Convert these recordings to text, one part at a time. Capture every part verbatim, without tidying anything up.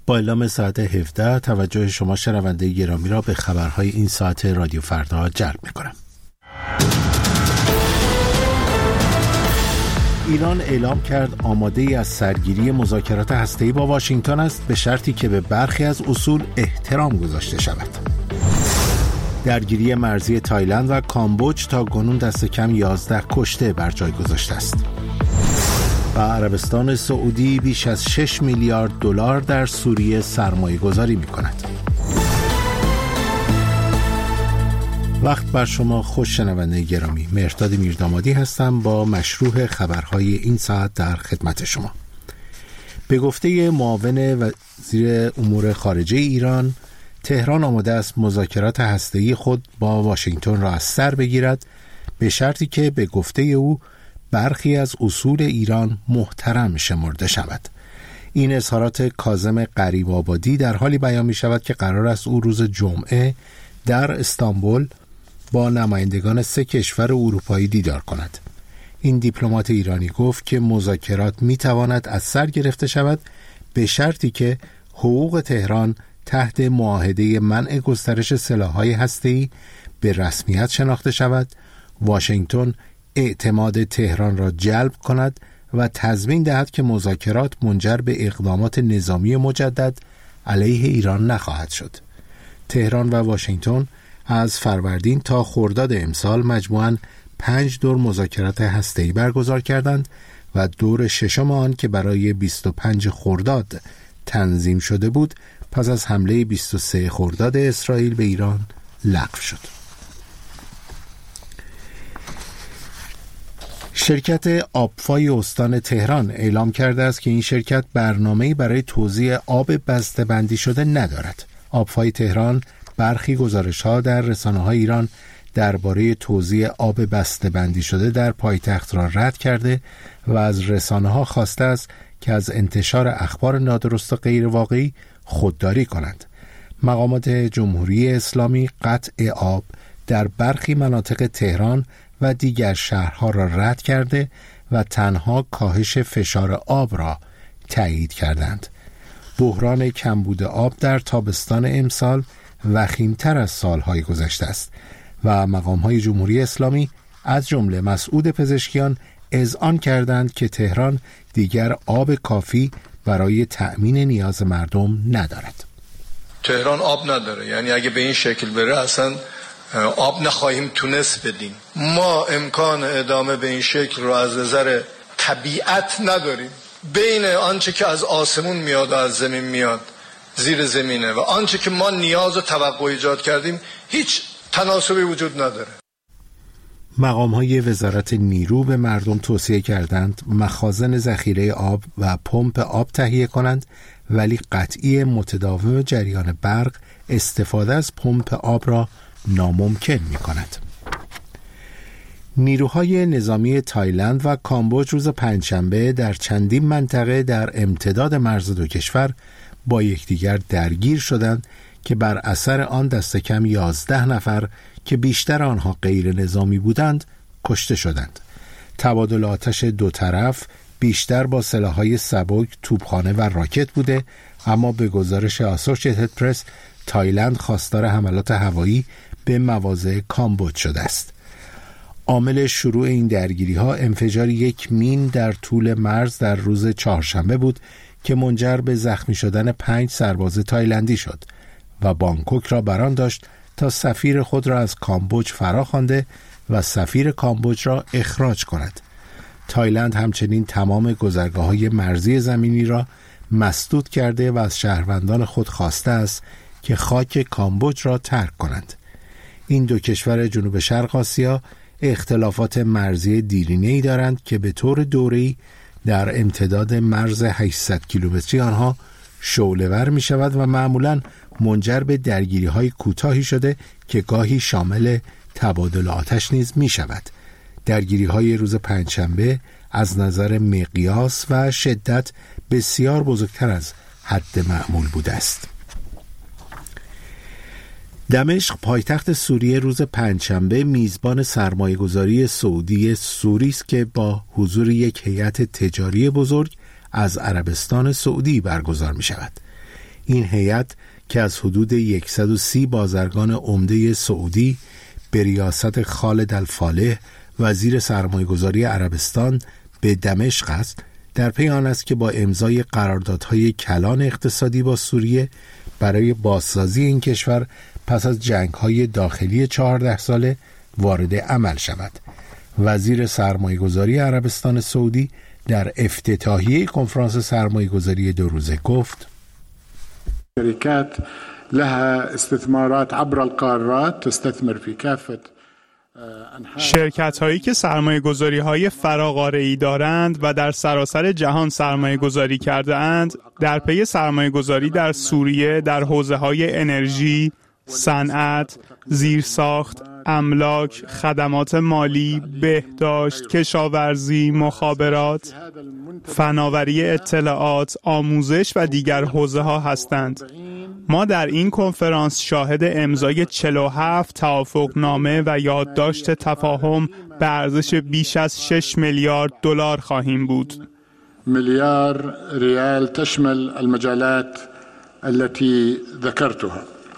با اعلام ساعت هفده توجه شما شنونده گرامی را به خبرهای این ساعت رادیو فردا جلب می‌کنم. ایران اعلام کرد آماده از سرگیری مذاکرات هسته‌ای با واشنگتن است به شرطی که به برخی از اصول احترام گذاشته شود. درگیری مرزی تایلند و کامبوج تا کنون دست کم یازده کشته بر جای گذاشته است. و عربستان سعودی بیش از شش میلیارد دلار در سوریه سرمایه گذاری می کند. وقت بر شما خوش شنونده گرامی، مهرداد میردامادی هستم با مشروح خبرهای این ساعت در خدمت شما. به گفته معاون وزیر امور خارجه ایران، تهران آماده است مذاکرات هسته‌ای خود با واشنگتن را از سر بگیرد به شرطی که به گفته او برخی از اصول ایران محترم شمرده شود. این اظهارات کاظم غریب‌آبادی در حالی بیان می شود که قرار است او روز جمعه در استانبول با نمایندگان سه کشور اروپایی دیدار کند. این دیپلمات ایرانی گفت که مذاکرات می تواند از سر گرفته شود به شرطی که حقوق تهران تحت معاهده منع گسترش سلاح‌های هسته‌ای به رسمیت شناخته شود، واشنگتن اعتماد تهران را جلب کند و تضمین دهد که مذاکرات منجر به اقدامات نظامی مجدد علیه ایران نخواهد شد. تهران و واشنگتن از فروردین تا خرداد امسال مجموعاً پنج دور مذاکرات هسته‌ای برگزار کردند و دور ششم آن که برای بیست و پنج خرداد تنظیم شده بود پس از حمله بیست و سه خرداد اسرائیل به ایران لغو شد. شرکت آبفای استان تهران اعلام کرده است که این شرکت برنامه‌ای برای توزیع آب بسته‌بندی شده ندارد. آبفای تهران برخی گزارش‌ها در رسانه‌های ایران درباره توزیع آب بسته‌بندی شده در پایتخت را رد کرده و از رسانه‌ها خواسته است که از انتشار اخبار نادرست و غیر واقعی خودداری کنند. مقامات جمهوری اسلامی قطع آب در برخی مناطق تهران و دیگر شهرها را رد کرده و تنها کاهش فشار آب را تایید کردند. بحران کمبود آب در تابستان امسال وخیم‌تر از سالهای گذشته است و مقام‌های جمهوری اسلامی از جمله مسعود پزشکیان اذعان کردند که تهران دیگر آب کافی برای تأمین نیاز مردم ندارد. تهران آب نداره، یعنی اگه به این شکل بره اصلا آب نخواهیم تونست بدیم. ما امکان ادامه به این شکل رو از نظر طبیعت نداریم. بین آنچه که از آسمون میاد و از زمین میاد زیر زمینه و آنچه که ما نیاز و توقع ایجاد کردیم هیچ تناسبی وجود نداره. مقام‌های وزارت نیرو به مردم توصیه کردند مخازن ذخیره آب و پمپ آب تهیه کنند، ولی قطعی متداوم جریان برق استفاده از پمپ آب را ناممکن می‌کند. نیروهای نظامی تایلند و کامبوج روز پنجشنبه در چندین منطقه در امتداد مرز دو کشور با یکدیگر درگیر شدند که بر اثر آن دست کم یازده نفر که بیشتر آنها غیر نظامی بودند کشته شدند. تبادل آتش دو طرف بیشتر با سلاح‌های سبک، توپخانه و راکت بوده، اما به گزارش اسوسییتد پرس تایلند خواستار حملات هوایی به مواضع کامبوج شده است. عامل شروع این درگیری‌ها انفجار یک مین در طول مرز در روز چهارشنبه بود که منجر به زخمی شدن پنج سرباز تایلندی شد و بانکوک را بران داشت تا سفیر خود را از کامبوج فراخوانده و سفیر کامبوج را اخراج کند. تایلند همچنین تمام گذرگاه‌های مرزی زمینی را مسدود کرده و از شهروندان خود خواسته است که خاک کامبوج را ترک کنند. این دو کشور جنوب شرق آسیا اختلافات مرزی دیرینه‌ای دارند که به طور دوره‌ای در امتداد مرز هشتصد کیلومتری آنها شعله‌ور می شود و معمولاً منجر به درگیری‌های کوتاهی شده که گاهی شامل تبادل آتش نیز می شود. درگیری‌های روز پنجشنبه از نظر مقیاس و شدت بسیار بزرگتر از حد معمول بوده است. دمشق پایتخت سوریه روز پنجشنبه میزبان سرمایه‌گذاری سعودی سوری است که با حضور یک هیئت تجاری بزرگ از عربستان سعودی برگزار می شود. این هیئت که از حدود صد و سی بازرگان عمده سعودی به ریاست خالد الفالح وزیر سرمایه‌گذاری عربستان به دمشق است، در پی آن است که با امضای قراردادهای کلان اقتصادی با سوریه برای بازسازی این کشور پس از جنگ‌های داخلی چهارده ساله وارد عمل شود. وزیر سرمایه‌گذاری عربستان سعودی در افتتاحیه کنفرانس سرمایه‌گذاری دو روزه گفت: شركات لها استثمارات عبر القارات تستثمر في كافة شرکت هایی که سرمایه گذاری های فراقاره‌ای دارند و در سراسر جهان سرمایه گذاری کرده اند، در پی سرمایه گذاری در سوریه در حوزه های انرژی، صنعت، زیرساخت، املاک، خدمات مالی، بهداشت، کشاورزی، مخابرات، فناوری اطلاعات، آموزش و دیگر حوزه ها هستند. ما در این کنفرانس شاهد امضای چهل و هفت توافقنامه و یادداشت تفاهم به ارزش بیش از شش میلیارد دلار خواهیم بود. میلیارد ریال تشمل المجالات التي ذكرتها.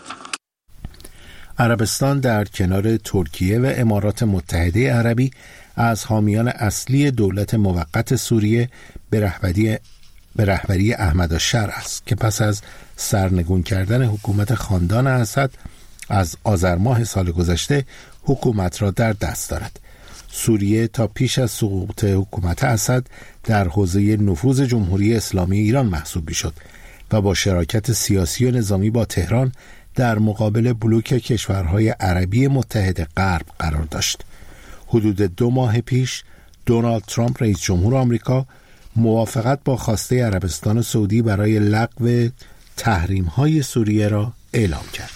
عربستان در کنار ترکیه و امارات متحده عربی از حامیان اصلی دولت موقت سوریه به رهبری به رهبری احمد الشر است که پس از سرنگون کردن حکومت خاندان اسد از آذر ماه سال گذشته حکومت را در دست دارد. سوریه تا پیش از سقوط حکومت اسد در حوزه نفوذ جمهوری اسلامی ایران محسوب می‌شد و با شراکت سیاسی و نظامی با تهران در مقابل بلوک کشورهای عربی متحد غرب قرار داشت. حدود دو ماه پیش دونالد ترامپ رئیس جمهور آمریکا موافقت با خواسته عربستان سعودی برای لغو تحریم‌های سوریه را اعلام کرد.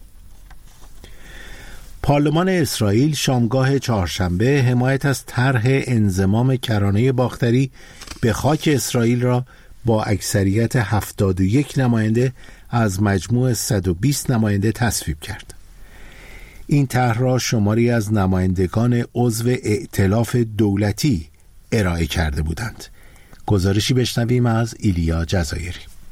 پارلمان اسرائیل شامگاه چهارشنبه حمایت از طرح انضمام کرانه باختری به خاک اسرائیل را با اکثریت هفتاد و یک نماینده از مجموع صد و بیست نماینده تصویب کرد. این طرح را شماری از نمایندگان عضو ائتلاف دولتی ارائه کرده بودند. گزارشی بشنویم از ایلیا جزایری.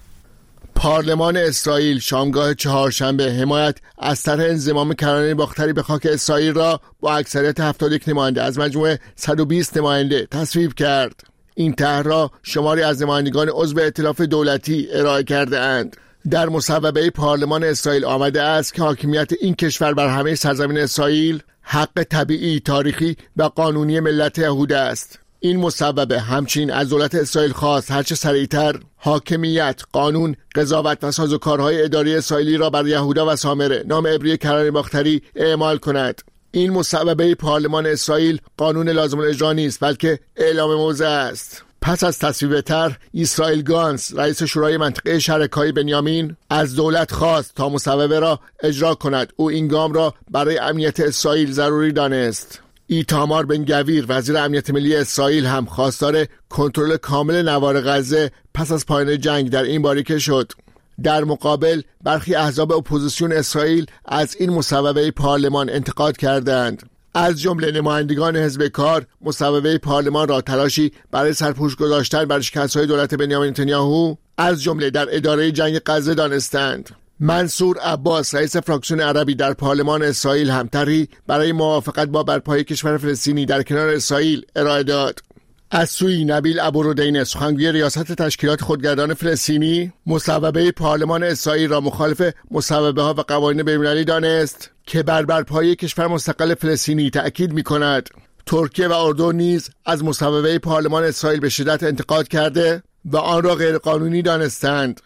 پارلمان اسرائیل شامگاه چهارشنبه حمایت از طرح انضمام کرانه باختری به خاک اسرائیل را با اکثریت هفتاد و یک نماینده از مجموع صد و بیست نماینده تصویب کرد. این طرح را شماری از نمایندگان عضو ائتلاف دولتی ارائه کرده اند. در مصوبه پارلمان اسرائیل آمده است که حاکمیت این کشور بر همه سرزمین اسرائیل حق طبیعی، تاریخی و قانونی ملت یهوده است. این مصوبه همچنین از دولت اسرائیل خواست هرچه سریعتر حاکمیت، قانون، قضاوت و سازوکارهای اداری اسرائیلی را بر یهودا و سامره، نام عبری کرانه باختری، اعمال کند. این مصوبه پارلمان اسرائیل قانون لازم الاجرا نیست، بلکه اعلام موضع است. پس از تصویب طرح، اسرائیل گانس، رئیس شورای منطقه شرکای بنیامین، از دولت خواست تا مصوبه را اجرا کند. او این گام را برای امنیت اسرائیل ضروری دانست. ایتامار بن گویر، وزیر امنیت ملی اسرائیل، هم خواستار کنترل کامل نوار غزه پس از پایان جنگ در این باریکه شد. در مقابل برخی احزاب اپوزیسیون اسرائیل از این مصوبه پارلمان انتقاد کردند. از جمله نمایندگان حزب کار مصوبه پارلمان را تلاشی برای سرپوش گذاشتن بر شکست‌های دولت بنیامین نتانیاهو از جمله در اداره جنگ غزه دانستند. منصور عباس، رئیس فراکسیون عربی در پارلمان اسرائیل، هم طرحی برای موافقت با برپایی کشور فلسطینی در کنار اسرائیل ارائه داد. از سوی نبیل ابوردینه، سخنگوی ریاست تشکیلات خودگردان فلسطینی، مصوبه پارلمان اسرائیل را مخالف مصوبه ها و قوانین بین‌المللی دانست که بر برپایی کشور مستقل فلسطینی تأکید می‌کند. ترکیه و اردن نیز از مصوبه پارلمان اسرائیل به شدت انتقاد کرده و آن را غیرقانونی دانستند.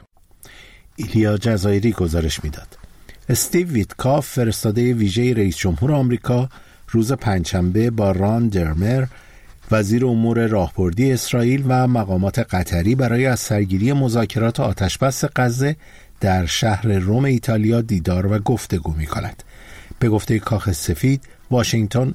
ایلیا جزایری گزارش میداد. استیو ویتکاف، فرستاده ویژه رئیس جمهور آمریکا، روز پنجشنبه با ران درمر، وزیر امور راهبردی اسرائیل و مقامات قطری برای از سرگیری مذاکرات آتشبس غزه در شهر روم ایتالیا دیدار و گفتگو می‌کند. به گفته کاخ سفید، واشنگتن،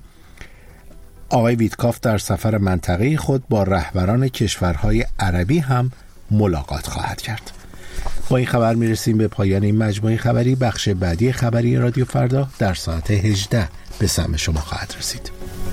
آقای ویتکاف در سفر منطقه‌ای خود با رهبران کشورهای عربی هم ملاقات خواهد کرد. با این خبر میرسیم به پایان این مجموعه خبری. بخش بعدی خبری رادیو فردا در ساعت هجده به سمع شما خواهد رسید.